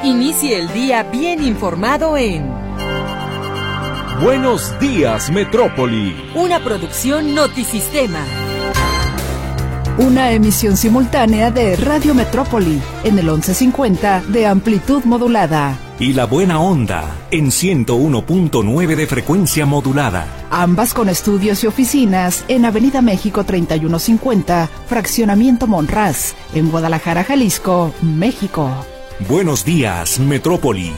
Inicie el día bien informado en Buenos Días, Metrópoli. Una producción Notisistema. Una emisión simultánea de Radio Metrópoli en el 1150 de amplitud modulada. Y La Buena Onda en 101.9 de frecuencia modulada. Ambas con estudios y oficinas en Avenida México 3150, Fraccionamiento Monraz, en Guadalajara, Jalisco, México. Buenos días, Metrópoli.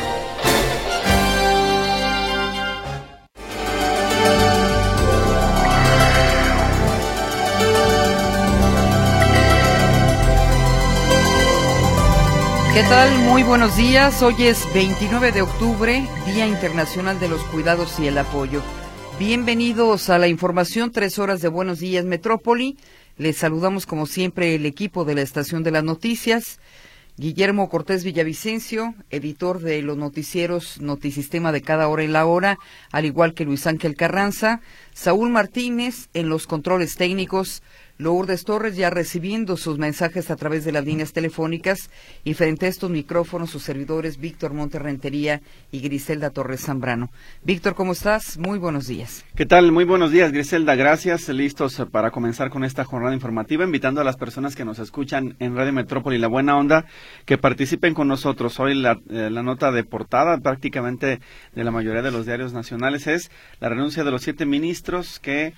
¿Qué tal? Muy buenos días. Hoy es 29 de octubre, Día Internacional de los Cuidados y el Apoyo. Bienvenidos a la información, 3 horas de Buenos Días Metrópoli. Les saludamos como siempre el equipo de la Estación de las Noticias. Guillermo Cortés Villavicencio, editor de los noticieros Notisistema de Cada Hora en la Hora, al igual que Luis Ángel Carranza, Saúl Martínez en los controles técnicos, Lourdes Torres ya recibiendo sus mensajes a través de las líneas telefónicas, y frente a estos micrófonos sus servidores Víctor Monterrentería y Griselda Torres Zambrano. Víctor, ¿cómo estás? Muy buenos días. ¿Qué tal? Muy buenos días, Griselda. Gracias. Listos para comenzar con esta jornada informativa, invitando a las personas que nos escuchan en Radio Metrópoli La Buena Onda que participen con nosotros. Hoy la nota de portada prácticamente de la mayoría de los diarios nacionales es la renuncia de los 7 ministros que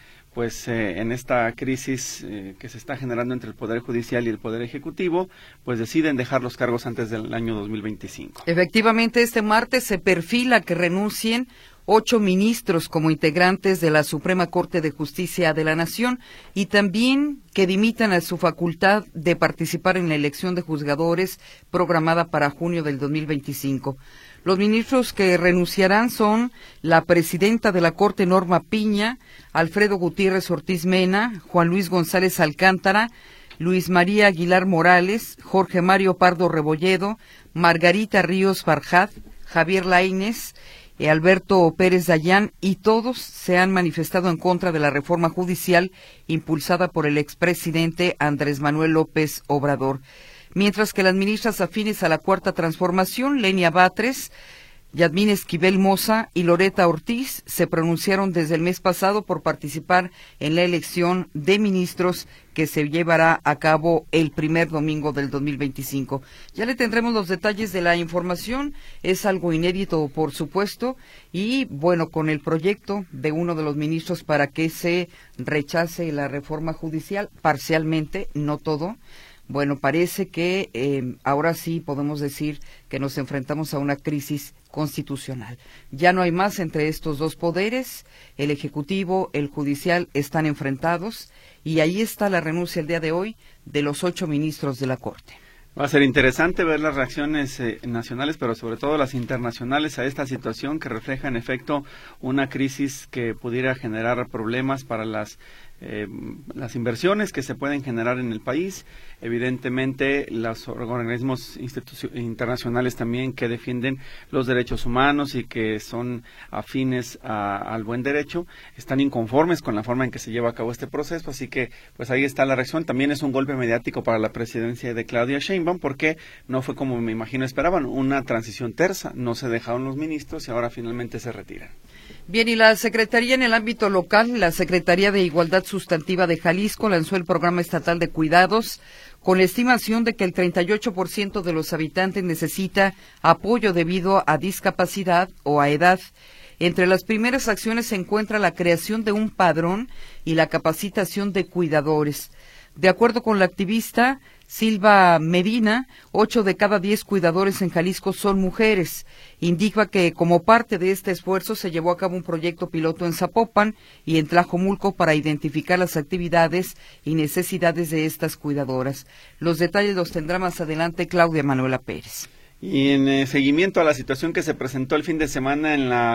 en esta crisis que se está generando entre el Poder Judicial y el Poder Ejecutivo, pues deciden dejar los cargos antes del año 2025. Efectivamente, este martes se perfila que renuncien 8 ministros como integrantes de la Suprema Corte de Justicia de la Nación y también que dimitan a su facultad de participar en la elección de juzgadores programada para junio del 2025. Los ministros que renunciarán son la presidenta de la Corte Norma Piña, Alfredo Gutiérrez Ortiz Mena, Juan Luis González Alcántara, Luis María Aguilar Morales, Jorge Mario Pardo Rebolledo, Margarita Ríos Farjat, Javier Laínez, Alberto Pérez Dayán, y todos se han manifestado en contra de la reforma judicial impulsada por el expresidente Andrés Manuel López Obrador. Mientras que las ministras afines a la Cuarta Transformación, Lenia Batres, Yadmín Esquivel Moza y Loreta Ortiz, se pronunciaron desde el mes pasado por participar en la elección de ministros que se llevará a cabo el primer domingo del 2025. Ya le tendremos los detalles de la información, es algo inédito por supuesto, y bueno, con el proyecto de uno de los ministros para que se rechace la reforma judicial parcialmente, no todo. Bueno, parece que ahora sí podemos decir que nos enfrentamos a una crisis constitucional. Ya no hay más entre estos dos poderes, el Ejecutivo, el Judicial están enfrentados, y ahí está la renuncia el día de hoy de los 8 ministros de la Corte. Va a ser interesante ver las reacciones nacionales, pero sobre todo las internacionales a esta situación que refleja en efecto una crisis que pudiera generar problemas para las inversiones que se pueden generar en el país. Evidentemente, los organismos internacionales también que defienden los derechos humanos y que son afines al buen derecho, están inconformes con la forma en que se lleva a cabo este proceso, así que pues ahí está la reacción. También es un golpe mediático para la presidencia de Claudia Sheinbaum, porque no fue como me imagino esperaban, una transición tersa, no se dejaron los ministros y ahora finalmente se retiran. Bien, y la Secretaría en el ámbito local, la Secretaría de Igualdad Sustantiva de Jalisco lanzó el Programa Estatal de Cuidados con la estimación de que el 38% de los habitantes necesita apoyo debido a discapacidad o a edad. Entre las primeras acciones se encuentra la creación de un padrón y la capacitación de cuidadores. De acuerdo con la activista Silva Medina, 8 de cada 10 cuidadores en Jalisco son mujeres. Indica que como parte de este esfuerzo se llevó a cabo un proyecto piloto en Zapopan y en Tlajomulco para identificar las actividades y necesidades de estas cuidadoras. Los detalles los tendrá más adelante Claudia Manuela Pérez. Y en seguimiento a la situación que se presentó el fin de semana en la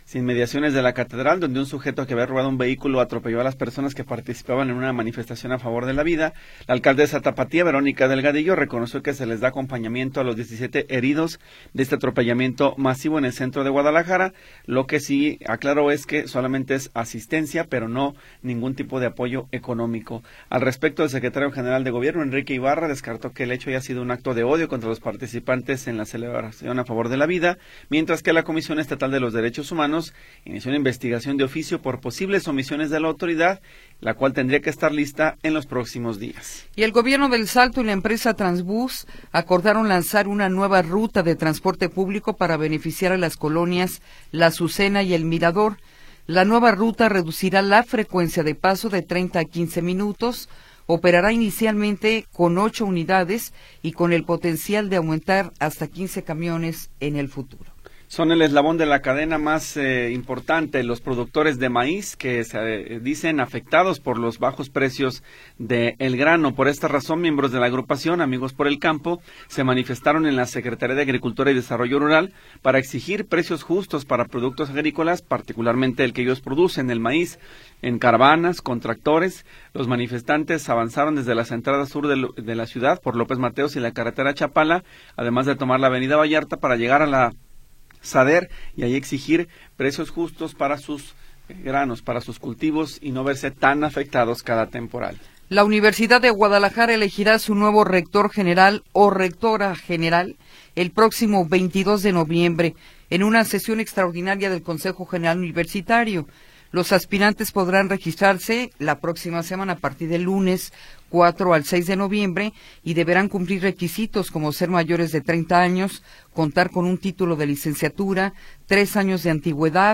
inmediaciones de la catedral, donde un sujeto que había robado un vehículo atropelló a las personas que participaban en una manifestación a favor de la vida. La alcaldesa tapatía, Verónica Delgadillo, reconoció que se les da acompañamiento a los 17 heridos de este atropellamiento masivo en el centro de Guadalajara. Lo que sí aclaró es que solamente es asistencia, pero no ningún tipo de apoyo económico. Al respecto, el secretario general de Gobierno, Enrique Ibarra, descartó que el hecho haya sido un acto de odio contra los participantes en la celebración a favor de la vida, mientras que la Comisión Estatal de los Derechos Humanos inició una investigación de oficio por posibles omisiones de la autoridad, la cual tendría que estar lista en los próximos días. Y el gobierno del Salto y la empresa Transbús acordaron lanzar una nueva ruta de transporte público para beneficiar a las colonias La Azucena y El Mirador. La nueva ruta reducirá la frecuencia de paso de 30 a 15 minutos, operará inicialmente con 8 unidades y con el potencial de aumentar hasta 15 camiones en el futuro. Son el eslabón de la cadena más importante, los productores de maíz, que se dicen afectados por los bajos precios del grano. Por esta razón, miembros de la agrupación Amigos por el Campo se manifestaron en la Secretaría de Agricultura y Desarrollo Rural para exigir precios justos para productos agrícolas, particularmente el que ellos producen, el maíz. En caravanas, con tractores, los manifestantes avanzaron desde las entradas sur de la ciudad por López Mateos y la carretera Chapala, además de tomar la avenida Vallarta para llegar a la Sader y ahí exigir precios justos para sus granos, para sus cultivos y no verse tan afectados cada temporal. La Universidad de Guadalajara elegirá su nuevo rector general o rectora general el próximo 22 de noviembre en una sesión extraordinaria del Consejo General Universitario. Los aspirantes podrán registrarse la próxima semana a partir del lunes 4 al 6 de noviembre y deberán cumplir requisitos como ser mayores de 30 años, contar con un título de licenciatura, 3 años de antigüedad,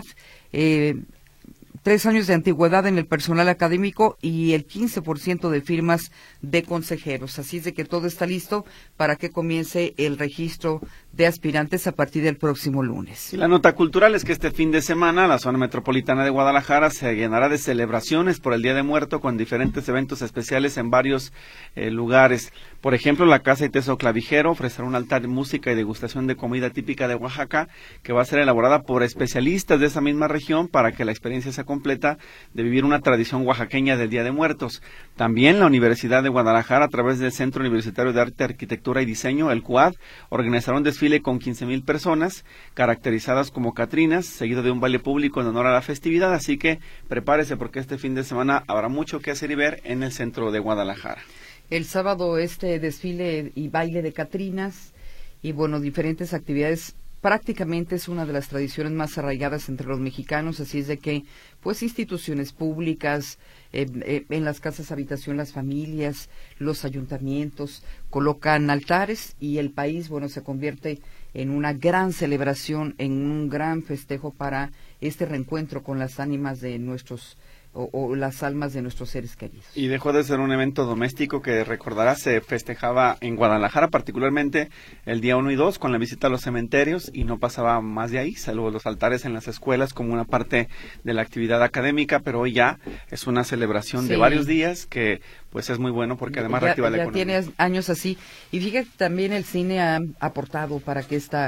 3 años de antigüedad en el personal académico y el 15% de firmas de consejeros. Así es de que todo está listo para que comience el registro de aspirantes a partir del próximo lunes. Y la nota cultural es que este fin de semana la zona metropolitana de Guadalajara se llenará de celebraciones por el Día de Muerto con diferentes eventos especiales en varios lugares. Por ejemplo, la Casa y Teso Clavijero ofrecerá un altar de música y degustación de comida típica de Oaxaca que va a ser elaborada por especialistas de esa misma región para que la experiencia sea completa de vivir una tradición oaxaqueña del Día de Muertos. También la Universidad de Guadalajara, a través del Centro Universitario de Arte, Arquitectura y Diseño, el CUAD, organizará un desfile con 15,000 personas, caracterizadas como catrinas, seguido de un baile público en honor a la festividad, así que prepárese porque este fin de semana habrá mucho que hacer y ver en el centro de Guadalajara. El sábado desfile y baile de catrinas y bueno, diferentes actividades. Prácticamente es una de las tradiciones más arraigadas entre los mexicanos, así es de que, pues, instituciones públicas, en las casas habitación, las familias, los ayuntamientos colocan altares y el país, bueno, se convierte en una gran celebración, en un gran festejo para este reencuentro con las ánimas de nuestros o las almas de nuestros seres queridos. Y dejó de ser un evento doméstico que, recordarás, se festejaba en Guadalajara, particularmente el día 1 y 2, con la visita a los cementerios, y no pasaba más de ahí, salvo los altares en las escuelas como una parte de la actividad académica, pero hoy ya es una celebración de varios días que pues es muy bueno porque además reactiva la economía. Ya tiene años así, y fíjate, también el cine ha aportado para que esta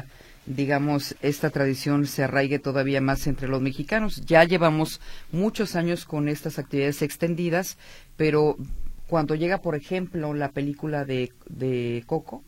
tradición se arraigue todavía más entre los mexicanos. Ya llevamos muchos años con estas actividades extendidas, pero cuando llega, por ejemplo, la película de Coco,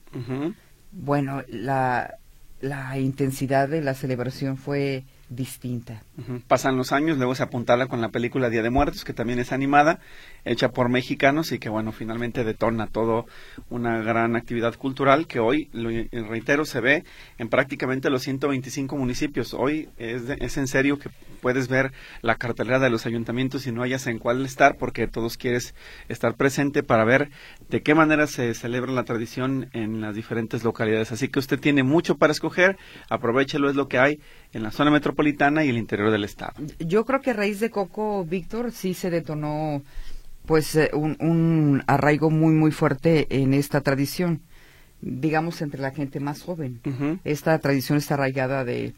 bueno, la intensidad de la celebración fue distinta. Pasan los años, luego se apuntala con la película Día de Muertos, que también es animada, hecha por mexicanos y que, bueno, finalmente detona todo una gran actividad cultural que hoy, reitero, se ve en prácticamente los 125 municipios. Hoy es en serio que puedes ver la cartelera de los ayuntamientos y no hayas en cuál estar, porque todos quieres estar presente para ver de qué manera se celebra la tradición en las diferentes localidades. Así que usted tiene mucho para escoger, aprovéchelo, es lo que hay en la zona metropolitana y el interior del estado. Yo creo que a raíz de Coco, Víctor, sí se detonó pues un arraigo muy muy fuerte en esta tradición, digamos entre la gente más joven. Esta tradición está arraigada de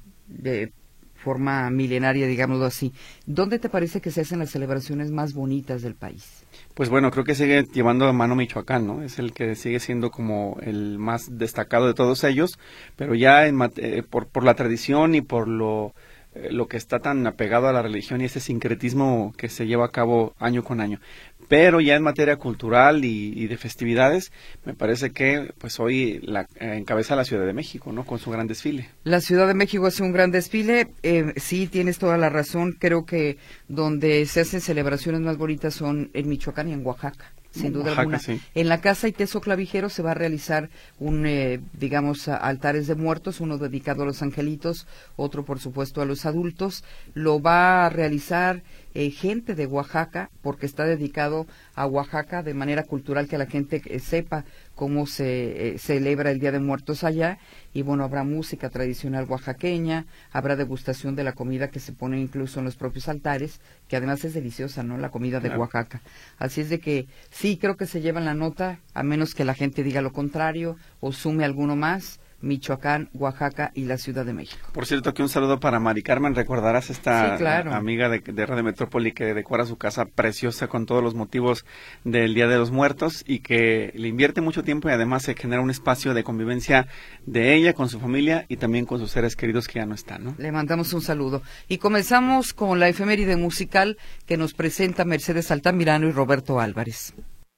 forma milenaria, digámoslo así. ¿Dónde te parece que se hacen las celebraciones más bonitas del país? Pues bueno, creo que sigue llevando a mano Michoacán, ¿no? Es el que sigue siendo como el más destacado de todos ellos, pero ya por la tradición y por lo lo que está tan apegado a la religión y ese sincretismo que se lleva a cabo año con año. Pero ya en materia cultural y de festividades, me parece que pues hoy encabeza la Ciudad de México, ¿no? Con su gran desfile. La Ciudad de México hace un gran desfile. Sí, tienes toda la razón. Creo que donde se hacen celebraciones más bonitas son en Michoacán y en Oaxaca. Sin duda alguna. Sí. En la Casa Iteso Clavijero se va a realizar altares de muertos, uno dedicado a los angelitos, otro por supuesto a los adultos. Lo va a realizar gente de Oaxaca, porque está dedicado a Oaxaca de manera cultural, que la gente sepa cómo se celebra el Día de Muertos allá. Y bueno, habrá música tradicional oaxaqueña, habrá degustación de la comida que se pone incluso en los propios altares, que además es deliciosa, ¿no? La comida de Oaxaca. Así es de que sí, creo que se llevan la nota, a menos que la gente diga lo contrario o sume alguno más. Michoacán, Oaxaca y la Ciudad de México. Por cierto, que un saludo para Mari Carmen. Recordarás esta amiga de Radio Metrópoli que decora su casa preciosa con todos los motivos del Día de los Muertos y que le invierte mucho tiempo y además se genera un espacio de convivencia de ella con su familia y también con sus seres queridos que ya no están, ¿no? Le mandamos un saludo. Y comenzamos con la efeméride musical que nos presenta Mercedes Altamirano y Roberto Álvarez.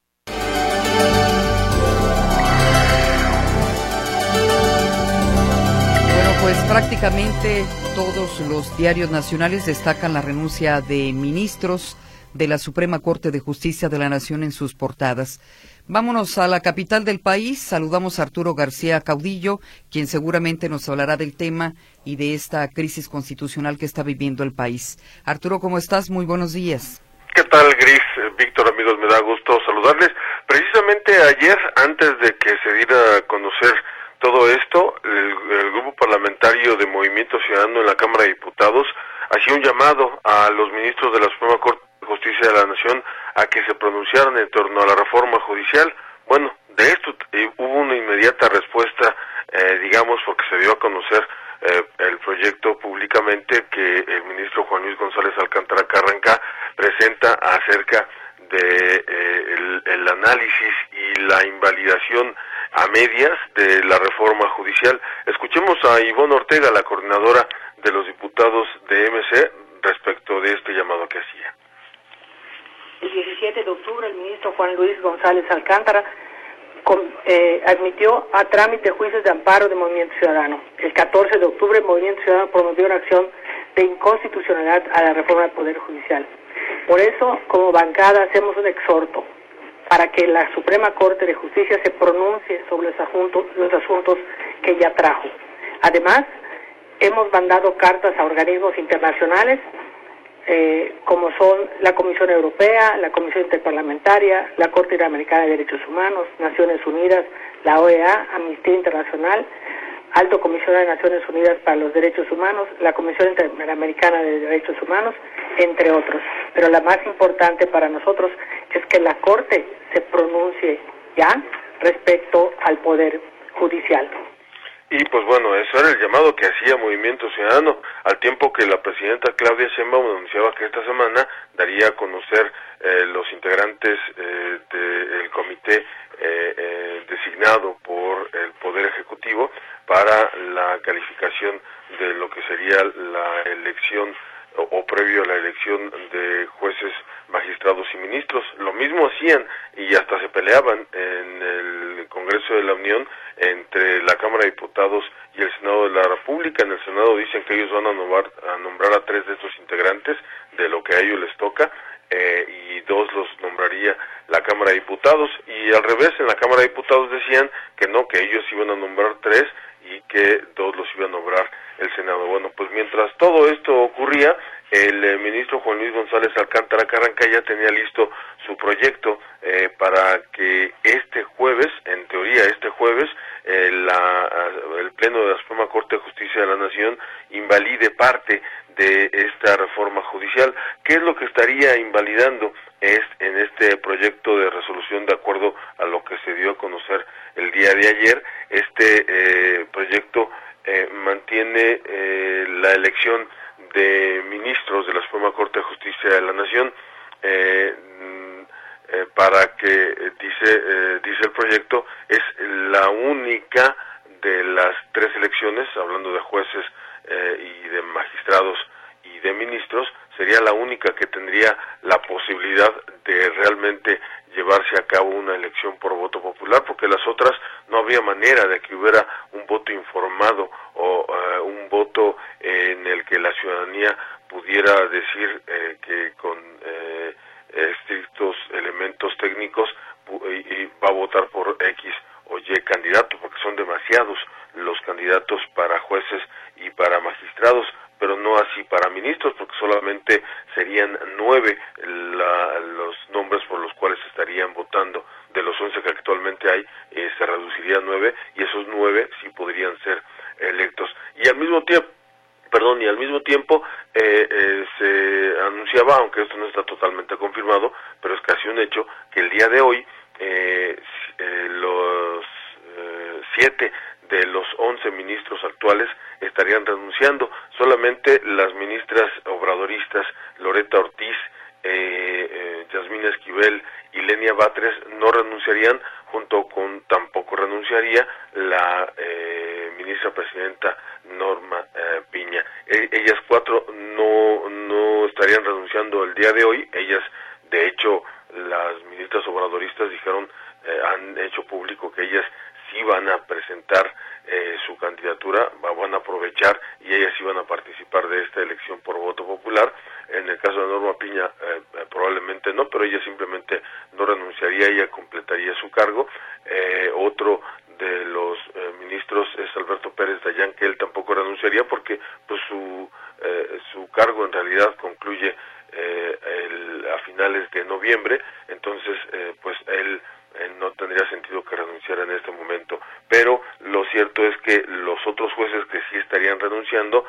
Pues prácticamente todos los diarios nacionales destacan la renuncia de ministros de la Suprema Corte de Justicia de la Nación en sus portadas. Vámonos a la capital del país. Saludamos a Arturo García Caudillo, quien seguramente nos hablará del tema y de esta crisis constitucional que está viviendo el país. Arturo, ¿cómo estás? Muy buenos días. ¿Qué tal, Gris? Víctor, amigos, me da gusto saludarles. Precisamente ayer, antes de que se diera a conocer todo esto, el grupo parlamentario de Movimiento Ciudadano en la Cámara de Diputados hacía un llamado a los ministros de la Suprema Corte de Justicia de la Nación a que se pronunciaran en torno a la reforma judicial. Bueno, de esto hubo una inmediata respuesta, porque se dio a conocer el proyecto públicamente que el ministro Juan Luis González Alcántara Carranca presenta acerca de el análisis y la invalidación a medias de la reforma judicial. Escuchemos a Ivonne Ortega, la coordinadora de los diputados de MC, respecto de este llamado que hacía. El 17 de octubre el ministro Juan Luis González Alcántara admitió a trámite juicios de amparo de Movimiento Ciudadano. El 14 de octubre el Movimiento Ciudadano promovió una acción de inconstitucionalidad a la reforma del Poder Judicial. Por eso, como bancada, hacemos un exhorto para que la Suprema Corte de Justicia se pronuncie sobre los asuntos que ya trajo. Además, hemos mandado cartas a organismos internacionales, como son la Comisión Europea, la Comisión Interparlamentaria, la Corte Interamericana de Derechos Humanos, Naciones Unidas, la OEA, Amnistía Internacional, Alto Comisionado de Naciones Unidas para los Derechos Humanos, la Comisión Interamericana de Derechos Humanos, entre otros. Pero la más importante para nosotros es que la Corte se pronuncie ya respecto al Poder Judicial. Y pues bueno, eso era el llamado que hacía Movimiento Ciudadano, al tiempo que la presidenta Claudia Sheinbaum anunciaba que esta semana daría a conocer los integrantes del comité designado por el Poder Ejecutivo para la calificación de lo que sería la elección o previo a la elección de jueces, magistrados y ministros. Lo mismo hacían y hasta se peleaban en el Congreso de la Unión entre la Cámara de Diputados y el Senado de la República. En el Senado dicen que ellos van a nombrar a 3 de estos integrantes de lo que a ellos les toca, y 2 los nombraría la Cámara de Diputados, y al revés, en la Cámara de Diputados decían que no, que ellos iban a nombrar 3 y que 2 los iba a nombrar el Senado. Bueno, pues mientras todo esto ocurría, el ministro Juan Luis González Alcántara Carranca ya tenía listo su proyecto para que este jueves, en teoría este jueves, el Pleno de la Suprema Corte de Justicia de la Nación invalide parte de esta reforma judicial. ¿Qué es lo que estaría invalidando en este proyecto de resolución de acuerdo a lo que se dio a conocer el día de ayer? Este proyecto mantiene la elección de ministros de la Suprema Corte de Justicia de la Nación para que, dice el proyecto, es la única de las 3 elecciones, hablando de jueces y de magistrados y de ministros, sería la única que tendría la posibilidad de realmente llevarse a cabo una elección por voto popular, porque las otras no habría manera de que hubiera un voto informado o un voto en el que la ciudadanía pudiera decir que con estrictos elementos técnicos y va a votar por X o Y candidato, porque son demasiados los candidatos para jueces y para magistrados, pero no así para ministros, porque solamente serían 9 los nombres por los cuales estarían votando. De los 11 que actualmente hay, se reduciría a 9, y esos 9 sí podrían ser electos. Y al mismo tiempo, se anunciaba, aunque esto no está totalmente confirmado, pero es casi un hecho, que el día de hoy los 7 de los 11 ministros actuales estarían renunciando. Solamente las ministras obradoristas Loreta Ortiz, Yasmín Esquivel y Lenia Batres no renunciarían, tampoco renunciaría la ministra presidenta Norma Piña. Ellas 4 no estarían renunciando el día de hoy. Ellas, de hecho, las ministras obradoristas han hecho público que ellas sí van a presentar su candidatura, van a aprovechar, y ellas sí van a participar de esta elección por voto popular. En el caso de Norma Piña probablemente no, pero ella simplemente no renunciaría, ella completaría su cargo. Otro de los ministros es Alberto Pérez Dayán, que él tampoco renunciaría porque pues su cargo en realidad concluye a finales de noviembre, entonces pues él no tendría sentido que renunciara en este momento. Pero lo cierto es que los otros jueces que sí estarían renunciando,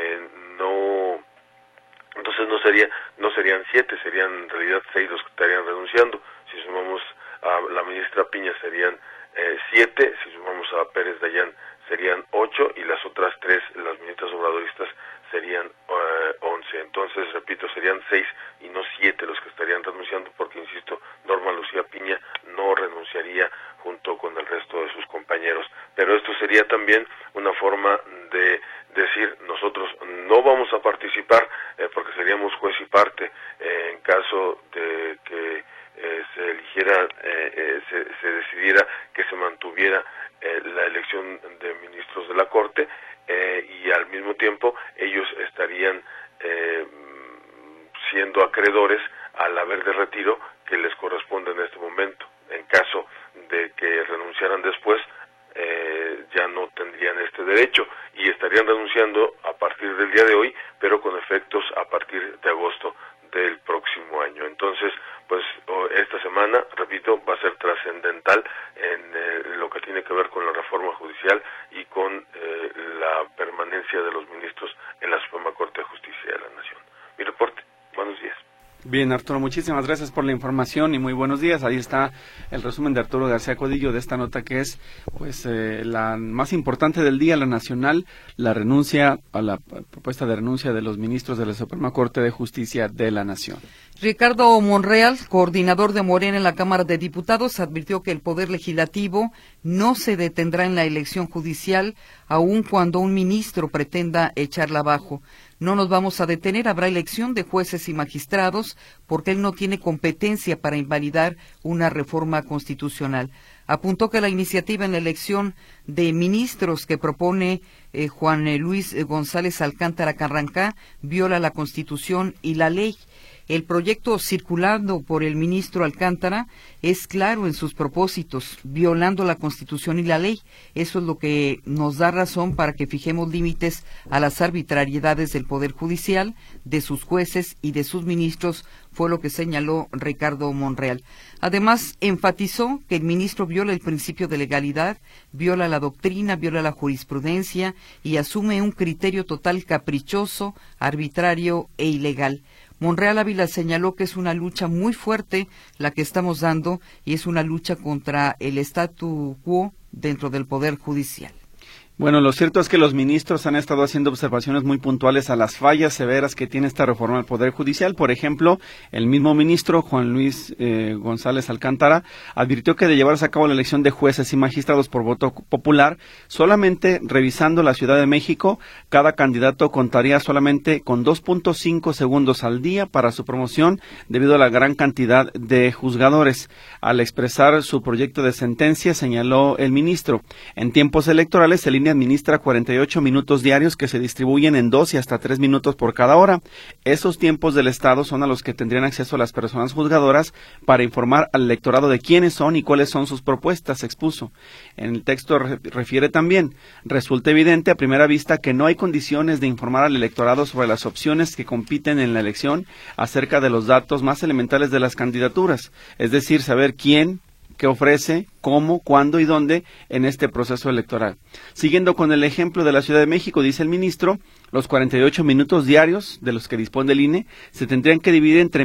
entonces no serían 7, serían en realidad 6 los que estarían renunciando. Si sumamos a la ministra Piña serían 7, si sumamos a Pérez Dayán serían 8, y las otras 3, las ministras obradoristas, serían 11. Entonces, repito, serían 6 y no 7 los que estarían renunciando, porque, insisto, Norma Lucía Piña no renunciaría junto con el resto de sus compañeros. Pero esto sería también una forma de decir: nosotros no vamos a participar porque seríamos juez y parte en caso de que se eligiera, se decidiera que se mantuviera la elección de ministros de la Corte, y al mismo tiempo ellos estarían siendo acreedores al haber de retiro que les corresponde en este momento. En caso de que renunciaran después, ya no tendrían este derecho y estarían renunciando a partir del día de hoy, pero con efectos a partir de agosto del próximo año. Entonces, pues esta semana, repito, va a ser trascendental en lo que tiene que ver con la reforma judicial y con la permanencia de los ministros en la Suprema Corte de Justicia de la Nación. Mi reporte. Buenos días. Bien, Arturo, muchísimas gracias por la información y muy buenos días. Ahí está el resumen de Arturo García Codillo de esta nota que es pues la más importante del día, la nacional, la propuesta de renuncia de los ministros de la Suprema Corte de Justicia de la Nación. Ricardo Monreal, coordinador de Morena en la Cámara de Diputados, advirtió que el Poder Legislativo no se detendrá en la elección judicial, aun cuando un ministro pretenda echarla abajo. No nos vamos a detener, habrá elección de jueces y magistrados, porque él no tiene competencia para invalidar una reforma constitucional. Apuntó que la iniciativa en la elección de ministros que propone Juan Luis González Alcántara Carrancá viola la Constitución y la ley. El proyecto circulando por el ministro Alcántara es claro en sus propósitos, violando la Constitución y la ley. Eso es lo que nos da razón para que fijemos límites a las arbitrariedades del Poder Judicial, de sus jueces y de sus ministros, fue lo que señaló Ricardo Monreal. Además, enfatizó que el ministro viola el principio de legalidad, viola la doctrina, viola la jurisprudencia y asume un criterio total caprichoso, arbitrario e ilegal. Monreal Ávila señaló que es una lucha muy fuerte la que estamos dando y es una lucha contra el statu quo dentro del Poder Judicial. Bueno, lo cierto es que los ministros han estado haciendo observaciones muy puntuales a las fallas severas que tiene esta reforma del Poder Judicial. Por ejemplo, el mismo ministro Juan Luis González Alcántara advirtió que de llevarse a cabo la elección de jueces y magistrados por voto popular, solamente revisando la Ciudad de México, cada candidato contaría solamente con 2.5 segundos al día para su promoción debido a la gran cantidad de juzgadores. Al expresar su proyecto de sentencia, señaló el ministro, en tiempos electorales el INE administra 48 minutos diarios que se distribuyen en 2 y hasta 3 minutos por cada hora. Esos tiempos del Estado son a los que tendrían acceso las personas juzgadoras para informar al electorado de quiénes son y cuáles son sus propuestas, expuso. En el texto refiere también, resulta evidente a primera vista que no hay condiciones de informar al electorado sobre las opciones que compiten en la elección acerca de los datos más elementales de las candidaturas, es decir, saber quién, qué ofrece, cómo, cuándo y dónde en este proceso electoral. Siguiendo con el ejemplo de la Ciudad de México, dice el ministro, los 48 minutos diarios de los que dispone el INE se tendrían que dividir entre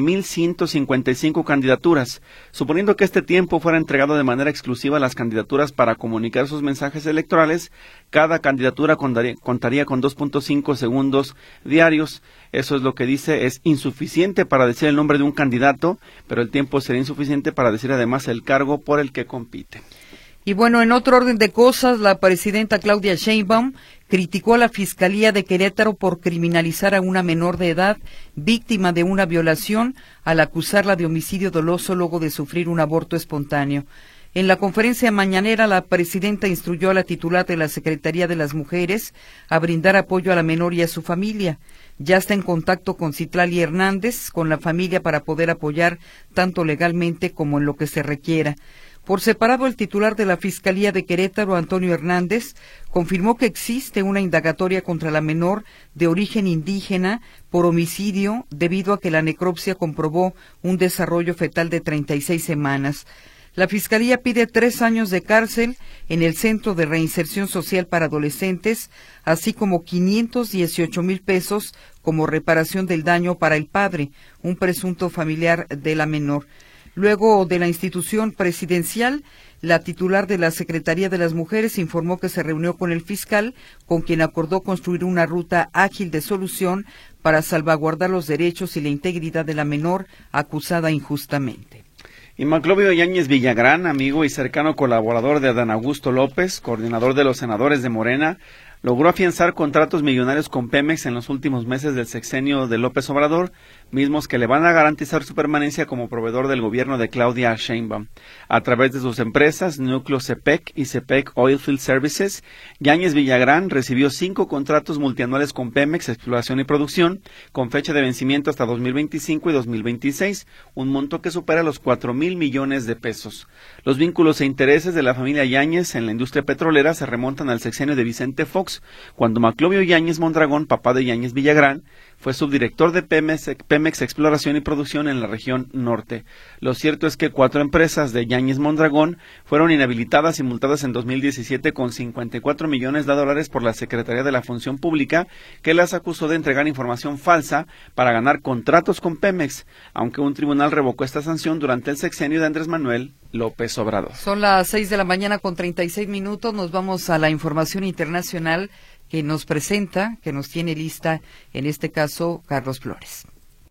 1,155 candidaturas. Suponiendo que este tiempo fuera entregado de manera exclusiva a las candidaturas para comunicar sus mensajes electorales, cada candidatura contaría con 2.5 segundos diarios. Eso es lo que dice, es insuficiente para decir el nombre de un candidato, pero el tiempo sería insuficiente para decir además el cargo por el que compite. Y bueno, en otro orden de cosas, la presidenta Claudia Sheinbaum criticó a la Fiscalía de Querétaro por criminalizar a una menor de edad víctima de una violación al acusarla de homicidio doloso luego de sufrir un aborto espontáneo. En la conferencia mañanera, la presidenta instruyó a la titular de la Secretaría de las Mujeres a brindar apoyo a la menor y a su familia. Ya está en contacto con Citlali Hernández, con la familia, para poder apoyar tanto legalmente como en lo que se requiera. Por separado, el titular de la Fiscalía de Querétaro, Antonio Hernández, confirmó que existe una indagatoria contra la menor de origen indígena por homicidio debido a que la necropsia comprobó un desarrollo fetal de 36 semanas. La Fiscalía pide 3 años de cárcel en el Centro de Reinserción Social para Adolescentes, así como 518,000 pesos como reparación del daño para el padre, un presunto familiar de la menor. Luego de la institución presidencial, la titular de la Secretaría de las Mujeres informó que se reunió con el fiscal, con quien acordó construir una ruta ágil de solución para salvaguardar los derechos y la integridad de la menor acusada injustamente. Y Maclovio Yáñez Villagrán, amigo y cercano colaborador de Adán Augusto López, coordinador de los senadores de Morena, logró afianzar contratos millonarios con Pemex en los últimos meses del sexenio de López Obrador, mismos que le van a garantizar su permanencia como proveedor del gobierno de Claudia Sheinbaum. A través de sus empresas, Núcleo CEPEC y CEPEC Oilfield Services, Yáñez Villagrán recibió 5 contratos multianuales con Pemex, exploración y producción, con fecha de vencimiento hasta 2025 y 2026, un monto que supera los 4,000 millones de pesos. Los vínculos e intereses de la familia Yáñez en la industria petrolera se remontan al sexenio de Vicente Fox, cuando Maclovio Yáñez Mondragón, papá de Yáñez Villagrán, fue subdirector de Pemex Exploración y Producción en la región norte. Lo cierto es que 4 empresas de Yáñez Mondragón fueron inhabilitadas y multadas en 2017 con $54 millones por la Secretaría de la Función Pública, que las acusó de entregar información falsa para ganar contratos con Pemex, aunque un tribunal revocó esta sanción durante el sexenio de Andrés Manuel López Obrador. Son las 6:36 a.m. Nos vamos a la información internacional que nos presenta, que nos tiene lista, en este caso, Carlos Flores.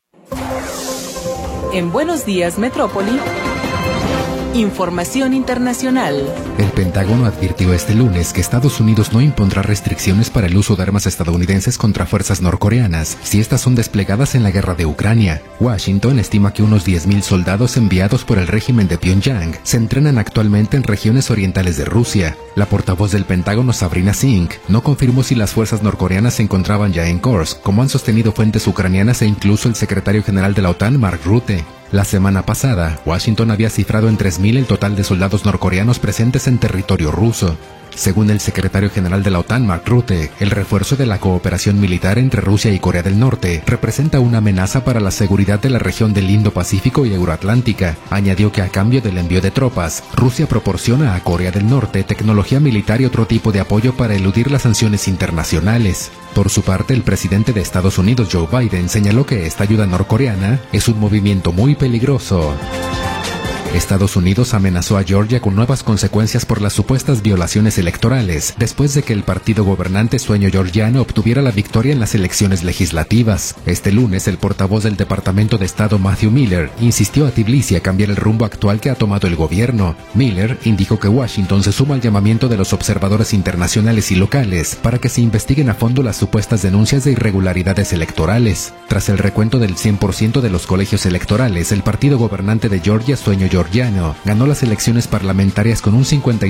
En Buenos Días, Metrópoli, información internacional. El Pentágono advirtió este lunes que Estados Unidos no impondrá restricciones para el uso de armas estadounidenses contra fuerzas norcoreanas si estas son desplegadas en la guerra de Ucrania. Washington estima que unos 10,000 soldados enviados por el régimen de Pyongyang se entrenan actualmente en regiones orientales de Rusia. La portavoz del Pentágono, Sabrina Singh, no confirmó si las fuerzas norcoreanas se encontraban ya en Kursk, como han sostenido fuentes ucranianas e incluso el secretario general de la OTAN, Mark Rutte. La semana pasada, Washington había cifrado en 3,000 el total de soldados norcoreanos presentes en territorio ruso. Según el secretario general de la OTAN, Mark Rutte, el refuerzo de la cooperación militar entre Rusia y Corea del Norte representa una amenaza para la seguridad de la región del Indo-Pacífico y Euroatlántica. Añadió que a cambio del envío de tropas, Rusia proporciona a Corea del Norte tecnología militar y otro tipo de apoyo para eludir las sanciones internacionales. Por su parte, el presidente de Estados Unidos, Joe Biden, señaló que esta ayuda norcoreana es un movimiento muy peligroso. Estados Unidos amenazó a Georgia con nuevas consecuencias por las supuestas violaciones electorales, después de que el partido gobernante Sueño Georgiano obtuviera la victoria en las elecciones legislativas. Este lunes, el portavoz del Departamento de Estado Matthew Miller insistió a Tbilisi a cambiar el rumbo actual que ha tomado el gobierno. Miller indicó que Washington se suma al llamamiento de los observadores internacionales y locales para que se investiguen a fondo las supuestas denuncias de irregularidades electorales. Tras el recuento del 100% de los colegios electorales, el partido gobernante de Georgia, Sueño Georgiano, ganó las elecciones parlamentarias con un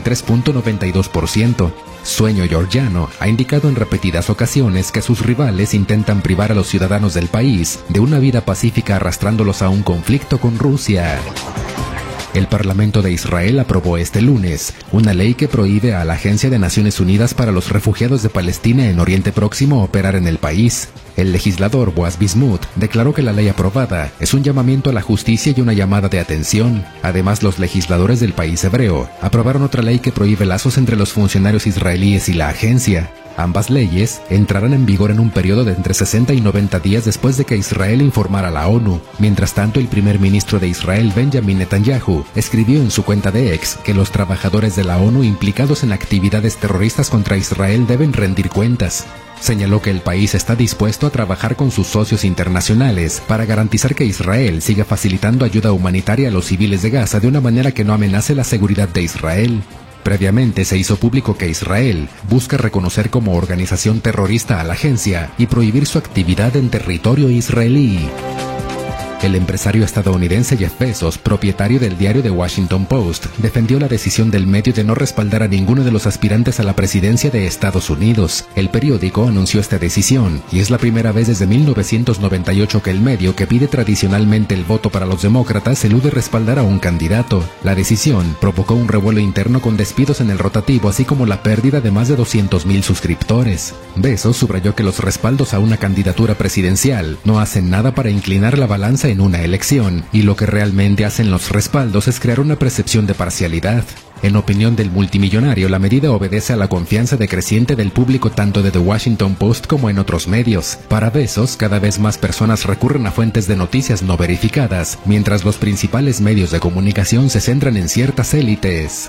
53.92%. Sueño Georgiano ha indicado en repetidas ocasiones que sus rivales intentan privar a los ciudadanos del país de una vida pacífica arrastrándolos a un conflicto con Rusia. El Parlamento de Israel aprobó este lunes una ley que prohíbe a la Agencia de Naciones Unidas para los Refugiados de Palestina en Oriente Próximo operar en el país. El legislador Boaz Bismuth declaró que la ley aprobada es un llamamiento a la justicia y una llamada de atención. Además, los legisladores del país hebreo aprobaron otra ley que prohíbe lazos entre los funcionarios israelíes y la agencia. Ambas leyes entrarán en vigor en un periodo de entre 60 y 90 días después de que Israel informara a la ONU. Mientras tanto, el primer ministro de Israel, Benjamin Netanyahu, escribió en su cuenta de X que los trabajadores de la ONU implicados en actividades terroristas contra Israel deben rendir cuentas. Señaló que el país está dispuesto a trabajar con sus socios internacionales para garantizar que Israel siga facilitando ayuda humanitaria a los civiles de Gaza de una manera que no amenace la seguridad de Israel. Previamente se hizo público que Israel busca reconocer como organización terrorista a la agencia y prohibir su actividad en territorio israelí. El empresario estadounidense Jeff Bezos, propietario del diario The Washington Post, defendió la decisión del medio de no respaldar a ninguno de los aspirantes a la presidencia de Estados Unidos. El periódico anunció esta decisión, y es la primera vez desde 1998 que el medio, que pide tradicionalmente el voto para los demócratas, elude respaldar a un candidato. La decisión provocó un revuelo interno con despidos en el rotativo, así como la pérdida de más de 200,000 suscriptores. Bezos subrayó que los respaldos a una candidatura presidencial no hacen nada para inclinar la balanza en una elección, y lo que realmente hacen los respaldos es crear una percepción de parcialidad. En opinión del multimillonario, la medida obedece a la confianza decreciente del público tanto de The Washington Post como en otros medios. Para Bezos, cada vez más personas recurren a fuentes de noticias no verificadas, mientras los principales medios de comunicación se centran en ciertas élites.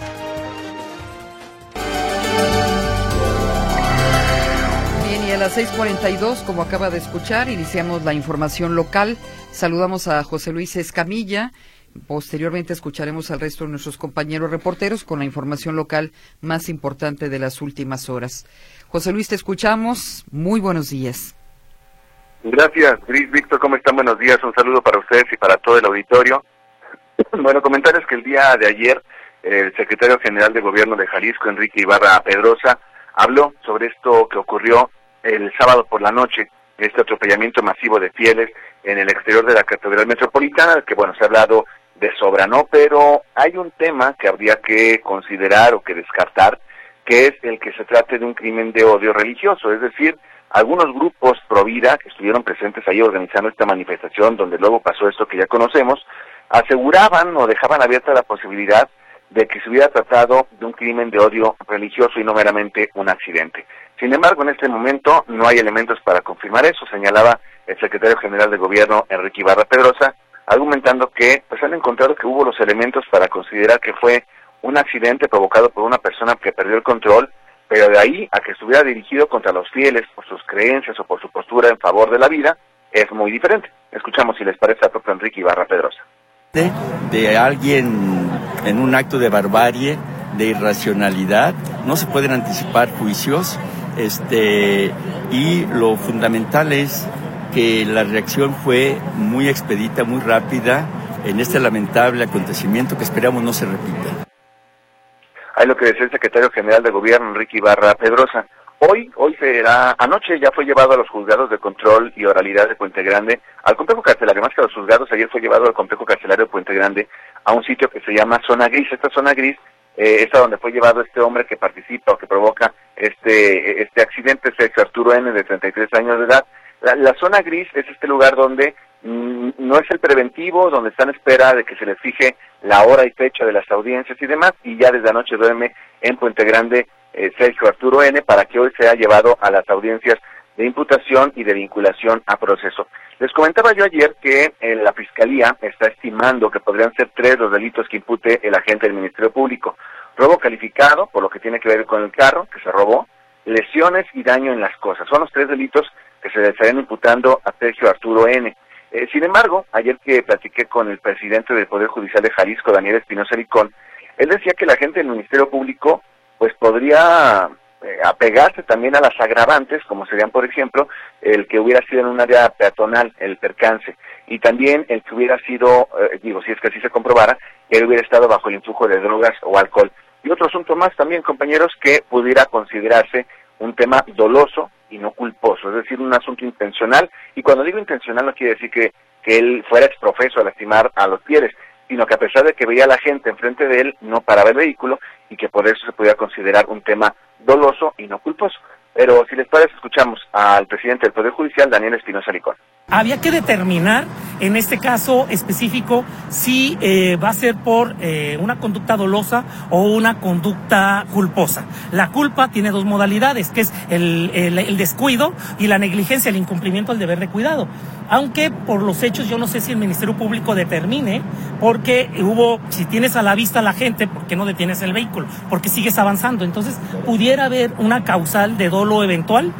A las 6:42, como acaba de escuchar, iniciamos la información local. Saludamos a José Luis Escamilla. Posteriormente escucharemos al resto de nuestros compañeros reporteros con la información local más importante de las últimas horas. José Luis, te escuchamos. Muy buenos días. Gracias, Gris. Víctor, ¿cómo están? Buenos días. Un saludo para ustedes y para todo el auditorio. Bueno, comentarles que el día de ayer el secretario general de Gobierno de Jalisco, Enrique Ibarra Pedrosa, habló sobre esto que ocurrió el sábado por la noche, este atropellamiento masivo de fieles en el exterior de la Catedral Metropolitana, que bueno, se ha hablado de sobra, ¿no? Pero hay un tema que habría que considerar o que descartar, que es el que se trate de un crimen de odio religioso, es decir, algunos grupos pro vida que estuvieron presentes ahí organizando esta manifestación, donde luego pasó esto que ya conocemos, aseguraban o dejaban abierta la posibilidad de que se hubiera tratado de un crimen de odio religioso y no meramente un accidente. Sin embargo, en este momento no hay elementos para confirmar eso, señalaba el secretario general de Gobierno, Enrique Ibarra Pedrosa, argumentando que pues han encontrado que hubo los elementos para considerar que fue un accidente provocado por una persona que perdió el control, pero de ahí a que estuviera dirigido contra los fieles por sus creencias o por su postura en favor de la vida, es muy diferente. Escuchamos si les parece al propio Enrique Ibarra Pedrosa. De alguien en un acto de barbarie, de irracionalidad, no se pueden anticipar juicios, y lo fundamental es que la reacción fue muy expedita, muy rápida en este lamentable acontecimiento que esperamos no se repita. Ahí lo que decía el secretario general de Gobierno, Enrique Ibarra Pedrosa. Anoche ya fue llevado a los juzgados de control y oralidad de Puente Grande, al complejo carcelario, más que a los juzgados, ayer fue llevado al complejo carcelario de Puente Grande a un sitio que se llama Zona Gris. Esta Zona Gris es a donde fue llevado este hombre que participa o que provoca este accidente, Sergio Arturo N., de 33 años de edad. La Zona Gris es este lugar donde no es el preventivo, donde están en espera de que se les fije la hora y fecha de las audiencias y demás, y ya desde anoche duerme en Puente Grande Sergio Arturo N., para que hoy sea llevado a las audiencias de imputación y de vinculación a proceso. Les comentaba yo ayer que la Fiscalía está estimando que podrían ser 3 los delitos que impute el agente del Ministerio Público: robo calificado, por lo que tiene que ver con el carro que se robó, lesiones y daño en las cosas. Son los 3 delitos que se le estarían imputando a Sergio Arturo N. Sin embargo, ayer que platiqué con el presidente del Poder Judicial de Jalisco, Daniel Espinosa Licón, él decía que la gente del Ministerio Público pues podría apegarse también a las agravantes, como serían, por ejemplo, el que hubiera sido en un área peatonal el percance, y también el que hubiera sido, si es que así se comprobara, que él hubiera estado bajo el influjo de drogas o alcohol. Y otro asunto más también, compañeros, que pudiera considerarse un tema doloso y no culposo, es decir, un asunto intencional. Y cuando digo intencional no quiere decir que él fuera exprofeso a lastimar a los fieles, sino que a pesar de que veía a la gente enfrente de él, no paraba el vehículo, y que por eso se podía considerar un tema doloso y no culposo. Pero si les parece, escuchamos al presidente del Poder Judicial, Daniel Espinosa Licón. Había que determinar, en este caso específico, si va a ser por una conducta dolosa o una conducta culposa. La culpa tiene 2 modalidades, que es el descuido y la negligencia, el incumplimiento del deber de cuidado. Aunque por los hechos yo no sé si el Ministerio Público determine, porque si tienes a la vista a la gente, ¿por qué no detienes el vehículo? Porque sigues avanzando. Entonces, pudiera haber una causal de dolo eventual.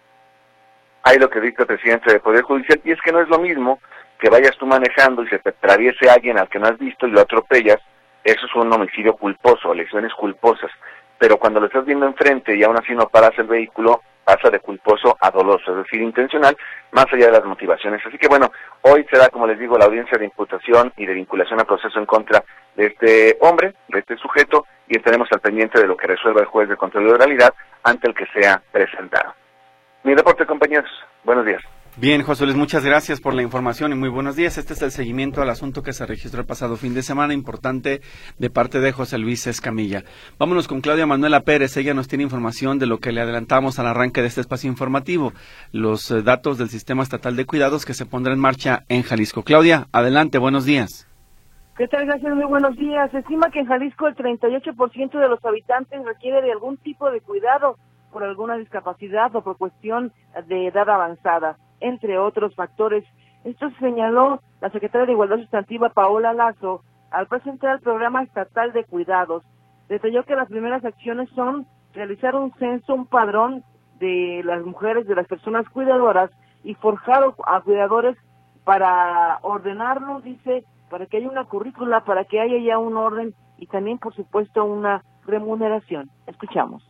Hay lo que dice el presidente del Poder Judicial, y es que no es lo mismo que vayas tú manejando y se te atraviese alguien al que no has visto y lo atropellas. Eso es un homicidio culposo, lesiones culposas. Pero cuando lo estás viendo enfrente y aún así no paras el vehículo, pasa de culposo a doloso, es decir, intencional, más allá de las motivaciones. Así que bueno, hoy será, como les digo, la audiencia de imputación y de vinculación a proceso en contra de este hombre, de este sujeto, y estaremos al pendiente de lo que resuelva el juez de control de oralidad ante el que sea presentado. Mi reporte, compañeros. Buenos días. Bien, José Luis, muchas gracias por la información y muy buenos días. Este es el seguimiento al asunto que se registró el pasado fin de semana, importante de parte de José Luis Escamilla. Vámonos con Claudia Manuela Pérez. Ella nos tiene información de lo que le adelantamos al arranque de este espacio informativo, los datos del Sistema Estatal de Cuidados que se pondrá en marcha en Jalisco. Claudia, adelante, buenos días. ¿Qué tal? Gracias, muy buenos días. Se estima que en Jalisco el 38% de los habitantes requiere de algún tipo de cuidado por alguna discapacidad o por cuestión de edad avanzada, entre otros factores. Esto señaló la secretaria de Igualdad Sustantiva, Paola Lazo, al presentar el Programa Estatal de Cuidados. Detalló que las primeras acciones son realizar un censo, un padrón de las mujeres, de las personas cuidadoras, y forjar a cuidadores para ordenarlos, dice, para que haya una currícula, para que haya ya un orden y también, por supuesto, una remuneración. Escuchamos.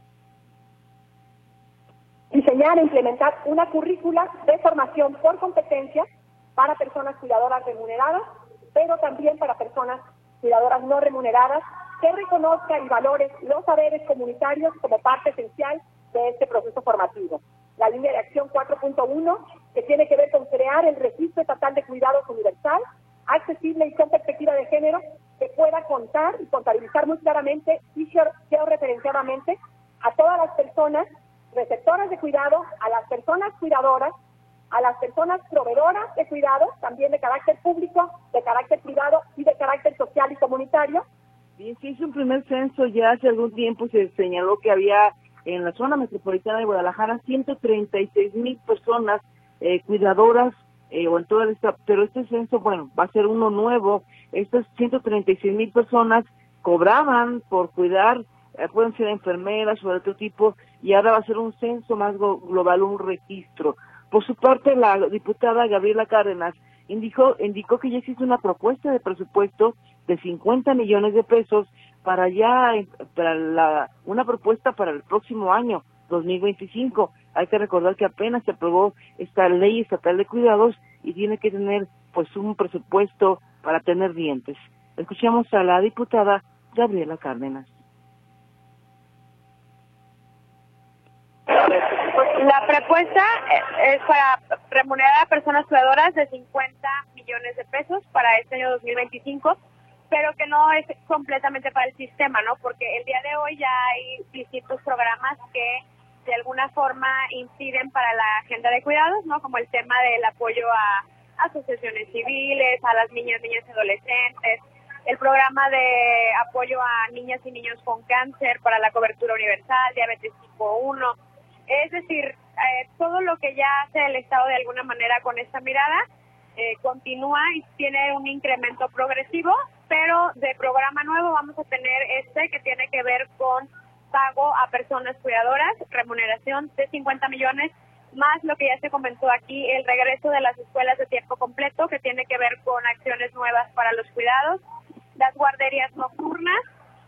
Diseñar e implementar una currícula de formación por competencias para personas cuidadoras remuneradas, pero también para personas cuidadoras no remuneradas, que reconozca y valore los saberes comunitarios como parte esencial de este proceso formativo. La línea de acción 4.1, que tiene que ver con crear el Registro Estatal de Cuidados universal, accesible y con perspectiva de género, que pueda contar y contabilizar muy claramente y georreferenciadamente a todas las personas receptoras de cuidado, a las personas cuidadoras, a las personas proveedoras de cuidado, también de carácter público, de carácter privado y de carácter social y comunitario. Bien, se hizo un primer censo ya hace algún tiempo, se señaló que había en la zona metropolitana de Guadalajara 136,000 personas cuidadoras, o en todo el estado, pero este censo, bueno, va a ser uno nuevo. Estas 136,000 personas cobraban por cuidar, pueden ser enfermeras o de otro tipo, y ahora va a ser un censo más global, un registro. Por su parte, la diputada Gabriela Cárdenas indicó que ya existe una propuesta de presupuesto de 50 millones de pesos una propuesta para el próximo año, 2025. Hay que recordar que apenas se aprobó esta ley estatal de cuidados y tiene que tener pues un presupuesto para tener dientes. Escuchamos a la diputada Gabriela Cárdenas. La propuesta es para remunerar a personas cuidadoras de 50 millones de pesos para este año 2025, pero que no es completamente para el sistema, ¿no? Porque el día de hoy ya hay distintos programas que de alguna forma inciden para la agenda de cuidados, ¿no? Como el tema del apoyo a asociaciones civiles, a las niñas y adolescentes, el programa de apoyo a niñas y niños con cáncer para la cobertura universal, diabetes tipo 1. Es decir, todo lo que ya hace el Estado de alguna manera con esta mirada continúa y tiene un incremento progresivo, pero de programa nuevo vamos a tener que tiene que ver con pago a personas cuidadoras, remuneración de 50 millones, más lo que ya se comentó aquí, el regreso de las escuelas de tiempo completo, que tiene que ver con acciones nuevas para los cuidados, las guarderías nocturnas.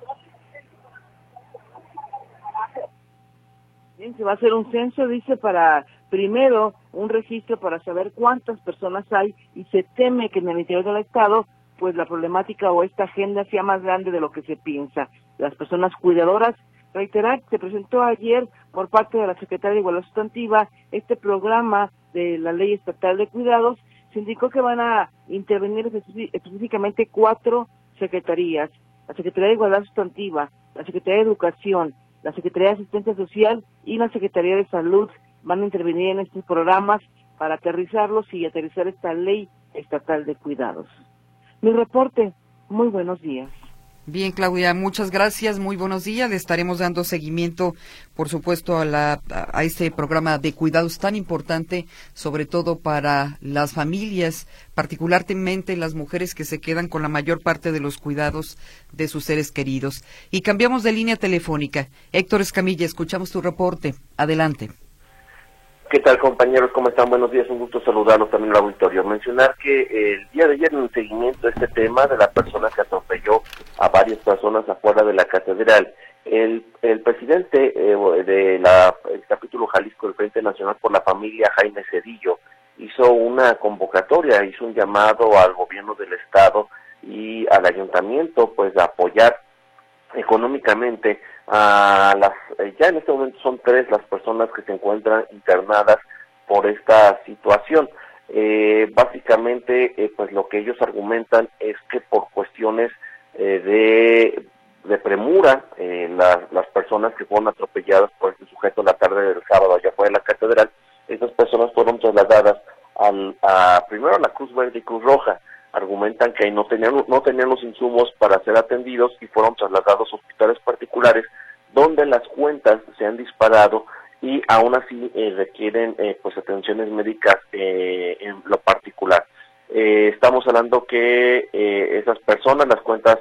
Bien, se va a hacer un censo, dice, para primero un registro para saber cuántas personas hay, y se teme que en el interior del Estado pues la problemática o esta agenda sea más grande de lo que se piensa. Las personas cuidadoras, reiterar, se presentó ayer por parte de la Secretaría de Igualdad Sustantiva este programa de la Ley Estatal de Cuidados. Se indicó que van a intervenir específicamente 4 secretarías: la Secretaría de Igualdad Sustantiva, la Secretaría de Educación, la Secretaría de Asistencia Social y la Secretaría de Salud. Van a intervenir en estos programas para aterrizarlos y aterrizar esta Ley Estatal de Cuidados. Mi reporte, muy buenos días. Bien, Claudia, muchas gracias, muy buenos días. Le estaremos dando seguimiento, por supuesto, a este programa de cuidados tan importante, sobre todo para las familias, particularmente las mujeres que se quedan con la mayor parte de los cuidados de sus seres queridos. Y cambiamos de línea telefónica. Héctor Escamilla, escuchamos tu reporte. Adelante. ¿Qué tal, compañeros? ¿Cómo están? Buenos días, un gusto saludarlos también al auditorio. Mencionar que el día de ayer, en el seguimiento de este tema de la persona que atropelló a varias personas afuera de la catedral, el presidente del capítulo Jalisco del Frente Nacional por la Familia, Jaime Cedillo, hizo una convocatoria, hizo un llamado al gobierno del estado y al ayuntamiento, pues, a apoyar económicamente a ya en este momento son 3 las personas que se encuentran internadas por esta situación. Básicamente, pues lo que ellos argumentan es que por cuestiones de premura, las personas que fueron atropelladas por este sujeto la tarde del sábado allá fuera de la catedral, estas personas fueron trasladadas primero a la Cruz Verde y Cruz Roja. Argumentan que ahí no tenían los insumos para ser atendidos y fueron trasladados a hospitales particulares donde las cuentas se han disparado y aún así requieren pues atenciones médicas en lo particular. Estamos hablando que esas personas, las cuentas,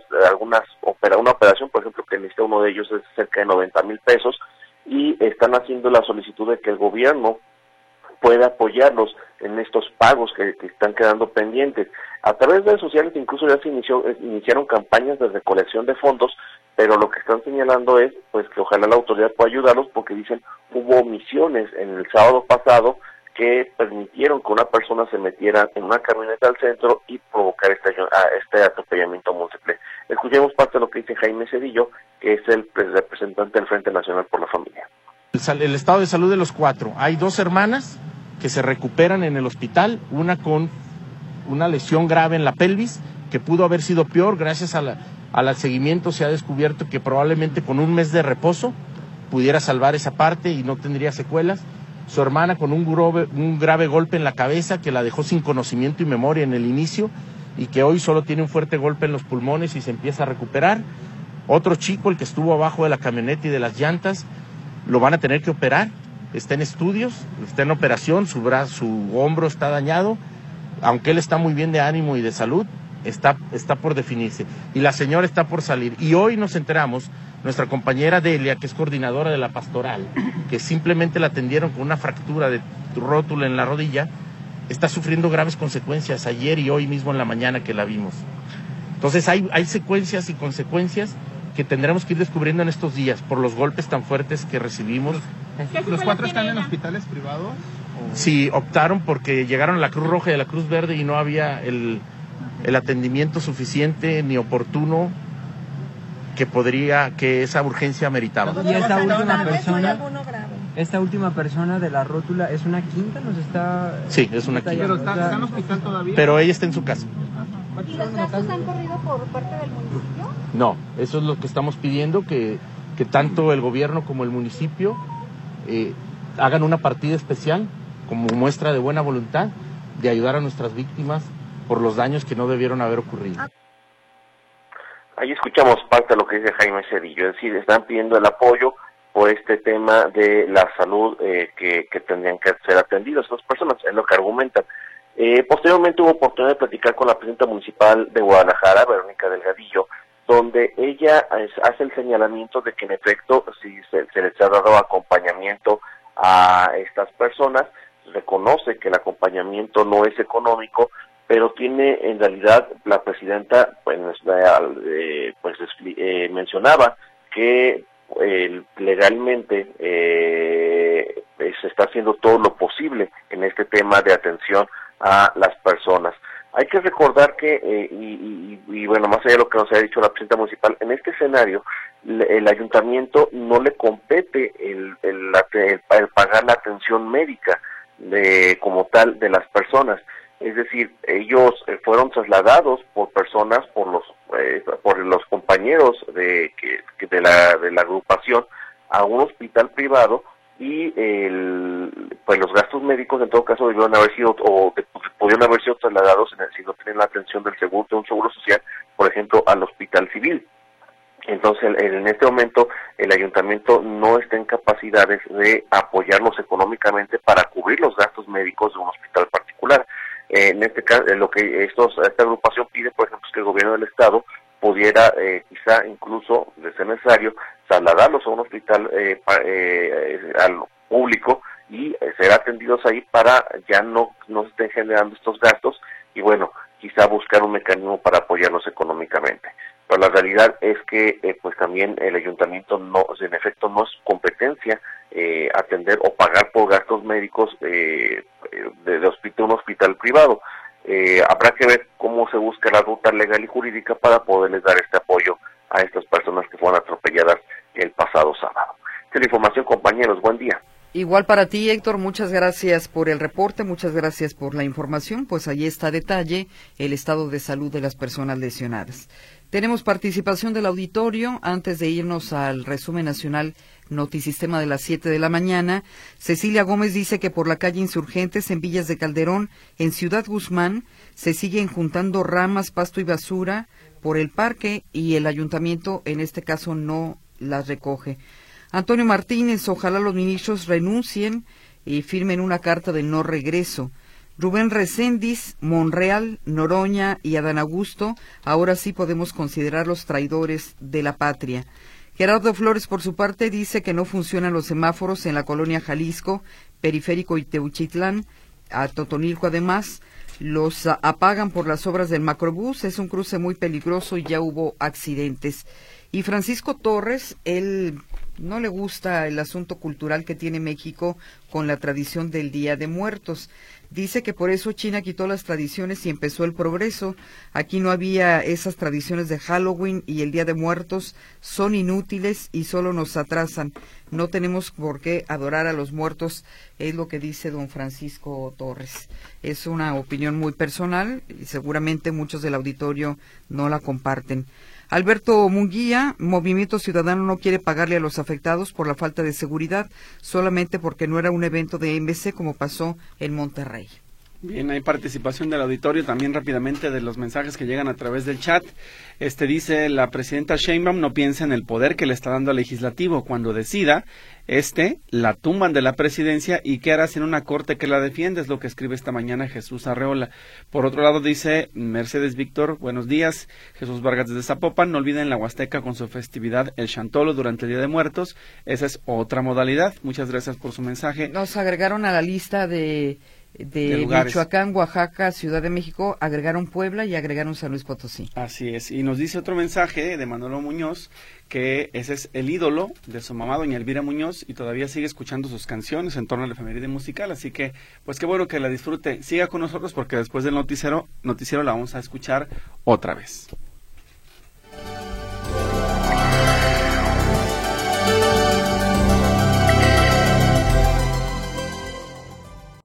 una operación, por ejemplo, que necesita uno de ellos es cerca de 90,000 pesos y están haciendo la solicitud de que el gobierno pueda apoyarlos en estos pagos que están quedando pendientes. A través de redes sociales incluso ya se iniciaron campañas de recolección de fondos, pero lo que están señalando es pues que ojalá la autoridad pueda ayudarlos, porque dicen hubo omisiones en el sábado pasado que permitieron que una persona se metiera en una camioneta al centro y provocar este atropellamiento múltiple. Escuchemos parte de lo que dice Jaime Cedillo, que es el representante del Frente Nacional por la Familia. El estado de salud de los 4. Hay 2 hermanas que se recuperan en el hospital, una con una lesión grave en la pelvis, que pudo haber sido peor. Gracias al seguimiento se ha descubierto que probablemente con un mes de reposo pudiera salvar esa parte y no tendría secuelas. Su hermana con un grave golpe en la cabeza que la dejó sin conocimiento y memoria en el inicio y que hoy solo tiene un fuerte golpe en los pulmones y se empieza a recuperar. Otro chico, el que estuvo abajo de la camioneta y de las llantas, lo van a tener que operar. Está en estudios, está en operación, su hombro está dañado, aunque él está muy bien de ánimo y de salud, está por definirse. Y la señora está por salir. Y hoy nos enteramos, nuestra compañera Delia, que es coordinadora de la pastoral, que simplemente la atendieron con una fractura de rótula en la rodilla, está sufriendo graves consecuencias ayer y hoy mismo en la mañana que la vimos. Entonces hay secuencias y consecuencias que tendremos que ir descubriendo en estos días por los golpes tan fuertes que recibimos. ¿Los 4 están en hospitales privados? Sí, optaron porque llegaron a la Cruz Roja y a la Cruz Verde y no había el atendimiento suficiente ni oportuno que esa urgencia meritaba. Y esta última persona de la rótula es una quinta, nos está... Sí, es una quinta. ¿Pero está en hospital todavía? Pero ella está en su casa. ¿Y los gastos han corrido por parte del municipio? No, eso es lo que estamos pidiendo, que tanto el gobierno como el municipio hagan una partida especial como muestra de buena voluntad de ayudar a nuestras víctimas por los daños que no debieron haber ocurrido. Ahí escuchamos parte de lo que dice Jaime Cedillo, es decir, están pidiendo el apoyo por este tema de la salud que tendrían que ser atendidos estas personas, es lo que argumentan. Posteriormente hubo oportunidad de platicar con la presidenta municipal de Guadalajara, Verónica Delgadillo, donde ella hace el señalamiento de que en efecto si se les ha dado acompañamiento a estas personas, reconoce que el acompañamiento no es económico, pero tiene en realidad la presidenta mencionaba que legalmente se está haciendo todo lo posible en este tema de atención a las personas. Hay que recordar que, y bueno, más allá de lo que nos ha dicho la presidenta municipal, en este escenario el ayuntamiento no le compete el pagar la atención médica como tal de las personas. Es decir, ellos fueron trasladados por personas, por los compañeros de la agrupación a un hospital privado y pues los gastos médicos en todo caso debieron haber sido pudieron haber sido trasladados si no tienen la atención de un seguro social, por ejemplo, al hospital civil. Entonces, en este momento, el ayuntamiento no está en capacidades de apoyarlos económicamente para cubrir los gastos médicos de un hospital particular. En este caso, lo que esta agrupación pide, por ejemplo, es que el gobierno del estado pudiera, quizá incluso, de ser necesario, trasladarlos a un hospital al público y ser atendidos ahí para ya no se estén generando estos gastos y bueno, quizá buscar un mecanismo para apoyarlos económicamente. Pero la realidad es que pues también el ayuntamiento en efecto no es competencia atender o pagar por gastos médicos de un hospital privado. Habrá que ver cómo se busca la ruta legal y jurídica para poderles dar este apoyo a estas personas que fueron atropelladas el pasado sábado. Esta es la información, compañeros. Buen día. Igual para ti, Héctor, muchas gracias por el reporte, muchas gracias por la información, pues allí está a detalle el estado de salud de las personas lesionadas. Tenemos participación del auditorio. Antes de irnos al resumen nacional Notisistema de las 7 de la mañana, Cecilia Gómez dice que por la calle Insurgentes en Villas de Calderón, en Ciudad Guzmán, se siguen juntando ramas, pasto y basura por el parque y el ayuntamiento en este caso no las recoge. Antonio Martínez, ojalá los ministros renuncien y firmen una carta de no regreso. Rubén Reséndiz, Monreal, Noroña y Adán Augusto, ahora sí podemos considerarlos traidores de la patria. Gerardo Flores, por su parte, dice que no funcionan los semáforos en la colonia Jalisco, Periférico y Teuchitlán, a Totonilco además, los apagan por las obras del macrobús, es un cruce muy peligroso y ya hubo accidentes. Y Francisco Torres, él no le gusta el asunto cultural que tiene México con la tradición del Día de Muertos. Dice que por eso China quitó las tradiciones y empezó el progreso. Aquí no había esas tradiciones de Halloween y el Día de Muertos, son inútiles y solo nos atrasan. No tenemos por qué adorar a los muertos, es lo que dice don Francisco Torres. Es una opinión muy personal y seguramente muchos del auditorio no la comparten. Alberto Munguía, Movimiento Ciudadano no quiere pagarle a los afectados por la falta de seguridad, solamente porque no era un evento de MC como pasó en Monterrey. Bien, hay participación del auditorio también rápidamente de los mensajes que llegan a través del chat. Dice la presidenta Sheinbaum no piensa en el poder que le está dando al legislativo. Cuando decida, la tumban de la presidencia y qué hará sin una corte que la defienda, es lo que escribe esta mañana Jesús Arreola. Por otro lado dice Mercedes Víctor, buenos días, Jesús Vargas desde Zapopan, no olviden la Huasteca con su festividad El Chantolo durante el Día de Muertos, esa es otra modalidad. Muchas gracias por su mensaje. Nos agregaron a la lista de Michoacán, Oaxaca, Ciudad de México, agregaron Puebla y agregaron San Luis Potosí. Así es, y nos dice otro mensaje de Manolo Muñoz, que ese es el ídolo de su mamá, doña Elvira Muñoz, y todavía sigue escuchando sus canciones en torno a la efeméride musical, así que, pues qué bueno que la disfrute. Siga con nosotros porque después del noticiero la vamos a escuchar otra vez.